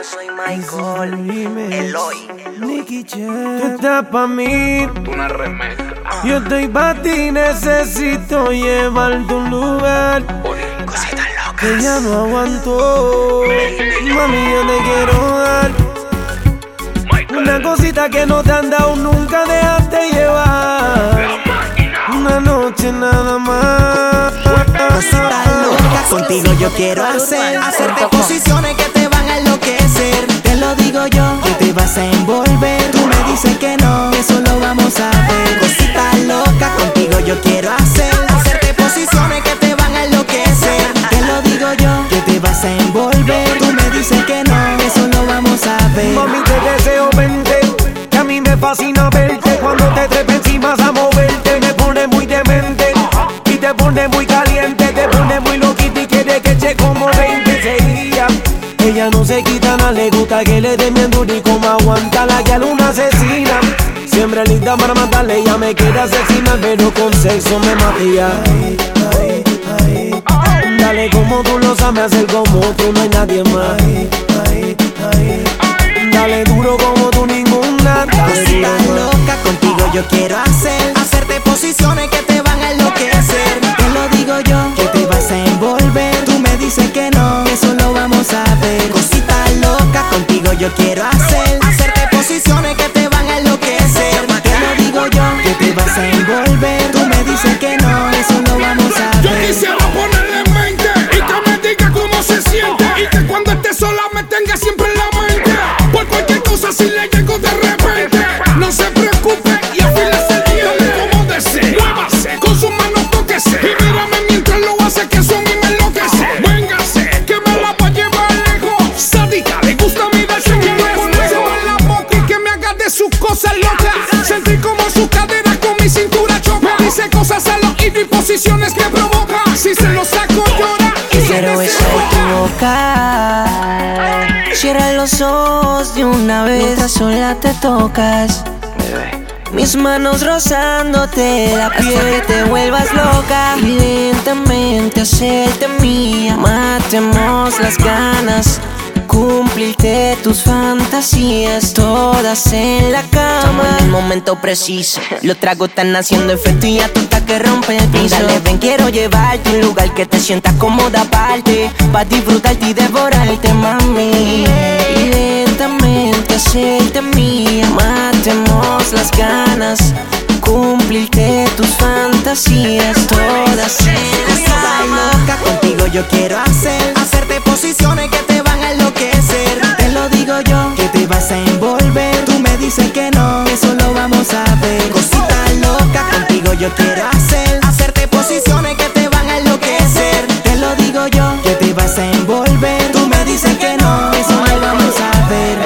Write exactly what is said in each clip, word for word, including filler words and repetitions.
soy Michael, Eloy, Nicky Jam. Tú estás pa' mí, Una remezcla. yo estoy pa' ti, necesito llevarte a un lugar cositas que locas. ya no aguanto. Mami, yo te quiero dar una cosita que no te han dado nunca, déjate llevar. Una noche nada más. Cosita loca, contigo yo quiero hacer Hacerte posiciones que te van a enloquecer. Te lo digo yo, que te vas a envolver. Tú me dices que no, que eso lo vamos a ver. Cosita loca, contigo yo quiero hacer Hacerte posiciones que te van a enloquecer. Te lo digo yo, que te vas a envolver. Tú me dices que no, que eso lo vamos a ver. Mami, te deseo verte, que a mí me fascina verte. Cuando te trepes encima a moverte, me pone muy demente y te pone muy caliente, te pone muy loquita y quiere que eche como veinte seguidas. Ella no se quita nada, le gusta que le den bien duro y como aguanta la que a luna asesina. Siempre linda para matarle, ella me quiere asesinar, pero con sexo me matía. Dale como tú lo sabes hacer, como tú no hay nadie más. Dale duro como tú ninguna. Cosita loca, contigo yo quiero hacer Hacerte posiciones que te van a enloquecer. Te lo digo yo, que te vas a envolver. Tú me dices que no, que eso lo vamos a ver. Cosita loca, contigo yo quiero hacer Hacerte posiciones que te van a enloquecer. Te lo digo yo, que te vas a envolver. Tú me dices que no, que eso lo vamos a Yo ver. quisiera ponerle en mente y que me diga cómo se siente. Y que cuando esté sola me tenga siempre en la mente. Por cualquier cosa si le llego de repente. No se preocupe y afílese el diente como desee. Muévase, con sus manos tóquese. Y mírame mientras lo hace, que eso a mí me enloquece. Véngase, que me la va a llevar lejos. Sádica, le gusta a mí darse un beso. En la boca y que me haga de sus cosas locas. Sentir como su cadera con mi cintura choca. Me dice cosas al oído y posiciones que provoca. Si se lo saco llora y se Quiero besar tu boca. Cierra los ojos de una vez mientras sola te tocas. Mis manos rozándote la piel, hasta que te vuelvas loca. Y lentamente hacerte mía. Matemos las ganas, cumplirte tus fantasías, todas en la cama. En el momento preciso, los tragos están haciendo efecto y ya tú estás que rompe el piso. Dale, ven, quiero llevarte a un lugar que te sientas cómoda aparte, pa' disfrutarte y devorarte, mami. Y lentamente hacerte mía. Matemos las ganas, cumplirte tus fantasías, todas en la cama. Contigo yo quiero hacer Hacerte posiciones que te van a enloquecer. Te lo digo yo, que te vas a envolver. Tú me dices que no, que eso lo vamos a ver. Cosita loca, contigo yo quiero hacer Hacerte posiciones que te van a enloquecer. Te lo digo yo, que te vas a envolver. Tú me dices que no, que eso lo vamos a ver.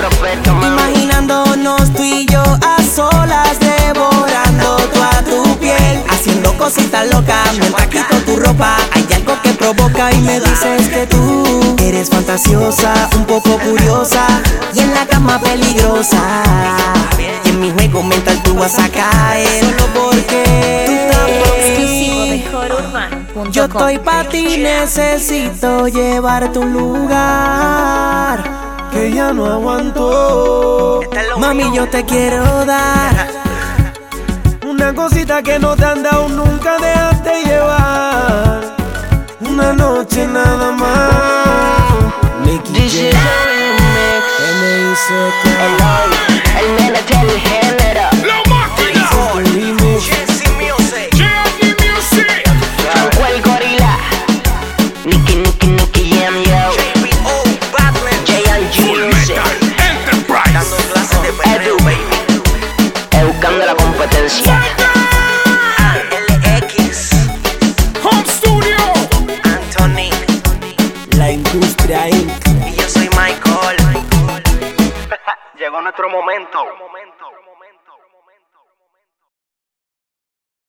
Imaginándonos tú y yo a solas, devorando toda tu piel, haciendo cositas locas mientras quito tu ropa. Hay algo que provoca y me dices que tú eres fantasiosa, un poco curiosa y en la cama peligrosa. Y en mi juego mental tú vas a caer solo porque tú también. Yo estoy pa' ti, necesito llevarte a un lugar Que ya no aguanto. Mami, yo te quiero dar Una cosita que no te han dado nunca, déjate llevar. Una noche nada más. Nicky Jam. M I C K. El nene del género. la máquina. El remix. Jesse Music. J G Music. Franco el gorila. Nicky, Nicky, Nicky Jam, yo. J B O, Batman. J and G Full Music. Metal Enterprise. Dando clases de perreo, baby. Educando la competencia. L X. Home Studio. Anthony. La industria inc Y yo soy Michael. Llegó nuestro momento.